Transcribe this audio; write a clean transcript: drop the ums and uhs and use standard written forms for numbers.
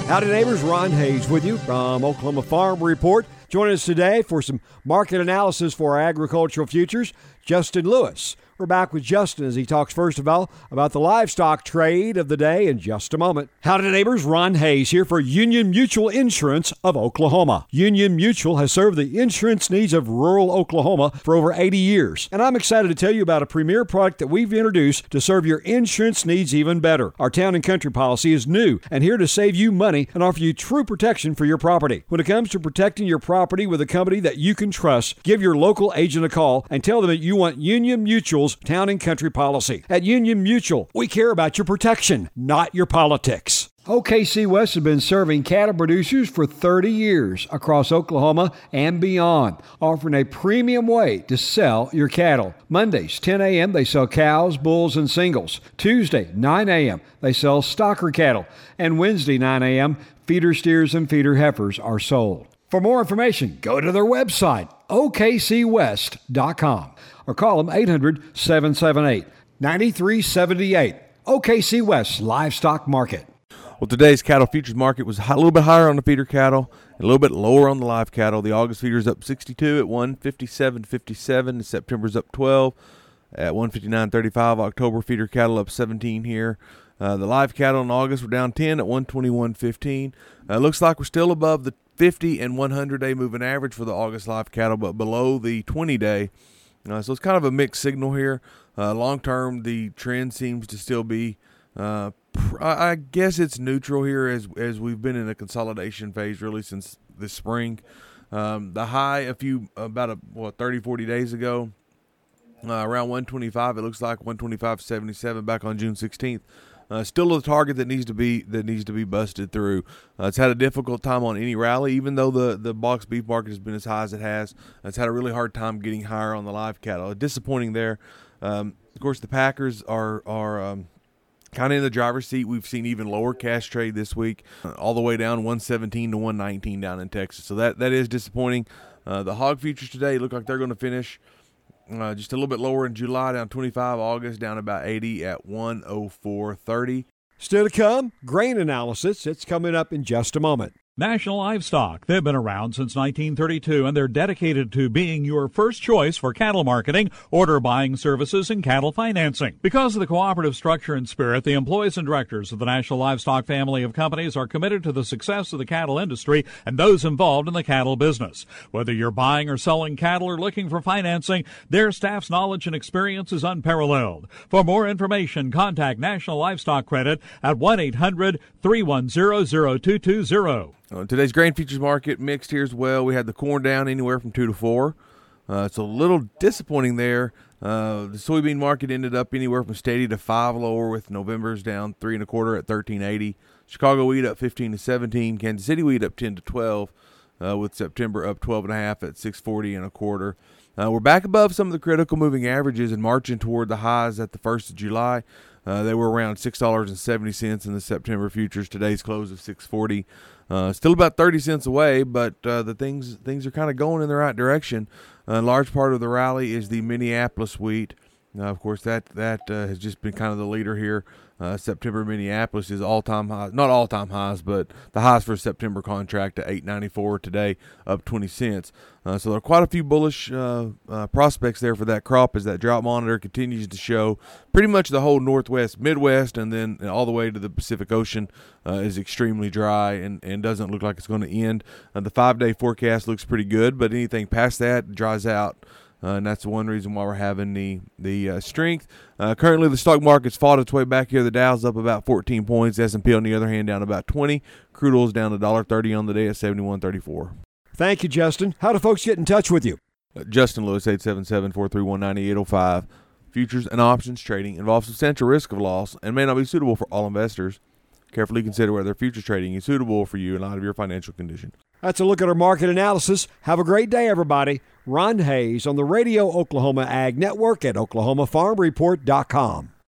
Howdy neighbors, Ron Hayes with you from Oklahoma Farm Report. Joining us today for some market analysis for our agricultural futures, Justin Lewis. We're back with Justin as he talks first of all about the livestock trade of the day in just a moment. Howdy neighbors, Ron Hayes here for Union Mutual Insurance of Oklahoma. Union Mutual has served the insurance needs of rural Oklahoma for over 80 years. And I'm excited to tell you about a premier product that we've introduced to serve your insurance needs even better. Our Town and Country policy is new and here to save you money and offer you true protection for your property. When it comes to protecting your property with a company that you can trust, give your local agent a call and tell them that you want Union Mutual's Town and Country policy. At Union Mutual, we care about your protection, not your politics. OKC West has been serving cattle producers for 30 years across Oklahoma and beyond, offering a premium way to sell your cattle. Mondays, 10 a.m., they sell cows, bulls, and singles. Tuesday, 9 a.m., they sell stocker cattle. And Wednesday, 9 a.m., feeder steers and feeder heifers are sold. For more information, go to their website, okcwest.com, or call them 800-778-9378. OKC West Livestock Market. Well, today's cattle futures market was a little bit higher on the feeder cattle and a little bit lower on the live cattle. The August feeder is up 62 at 157.57. The September's up 12 at 159.35. October feeder cattle up 17 here. The live cattle in August were down 10 at 121.15. Looks like we're still above the 50 and 100-day moving average for the August live cattle, but below the 20-day. So it's kind of a mixed signal here. Long term, the trend seems to still be, I guess it's neutral here as we've been in a consolidation phase really since this spring. The high about 30, 40 days ago, around 125. It looks like 125.77 back on June 16th. Still a target that needs to be busted through. It's had a difficult time on any rally, even though the box beef market has been as high as it has. It's had a really hard time getting higher on the live cattle. Disappointing there. Of course, the Packers are kind of in the driver's seat. We've seen even lower cash trade this week, all the way down 117 to 119 down in Texas. So that is disappointing. The hog futures today look like they're going to finish just a little bit lower in July, down 25. August down about 80 at 104.30. Still to come, grain analysis. It's coming up in just a moment. National Livestock. They've been around since 1932, and they're dedicated to being your first choice for cattle marketing, order buying services, and cattle financing. Because of the cooperative structure and spirit, the employees and directors of the National Livestock family of companies are committed to the success of the cattle industry and those involved in the cattle business. Whether you're buying or selling cattle or looking for financing, their staff's knowledge and experience is unparalleled. For more information, contact National Livestock Credit at 1-800-310-0220. Today's grain futures market mixed here as well. We had the corn down anywhere from 2 to 4. It's a little disappointing there. The soybean market ended up anywhere from steady to 5 lower, with November's down 3 1/4 at 13.80. Chicago wheat up 15 to 17. Kansas City wheat up 10 to 12, with September up 12.5 at 6.40 1/4. We're back above some of the critical moving averages and marching toward the highs at the 1st of July. They were around $6.70 in the September futures. Today's close of $6.40. Still about 30 cents away, but the things are kind of going in the right direction. A large part of the rally is the Minneapolis wheat. Of course, that has just been kind of the leader here. September Minneapolis is all-time highs, not all-time highs, but the highs for a September contract at $8.94 today, up 20 cents. So there are quite a few bullish prospects there for that crop as that drought monitor continues to show pretty much the whole Northwest, Midwest, and then all the way to the Pacific Ocean is extremely dry and doesn't look like it's going to end. The 5-day forecast looks pretty good, but anything past that dries out. And that's the one reason why we're having the strength. Currently, the stock market's fought its way back here. The Dow's up about 14 points. S&P, on the other hand, down about 20. Crude oil's down $1.30 on the day at 71.34. Thank you, Justin. How do folks get in touch with you? Justin Lewis, 877-431-9805. Futures and options trading involves substantial risk of loss and may not be suitable for all investors. Carefully consider whether futures trading is suitable for you in light of your financial condition. That's a look at our market analysis. Have a great day, everybody. Ron Hayes on the Radio Oklahoma Ag Network at oklahomafarmreport.com.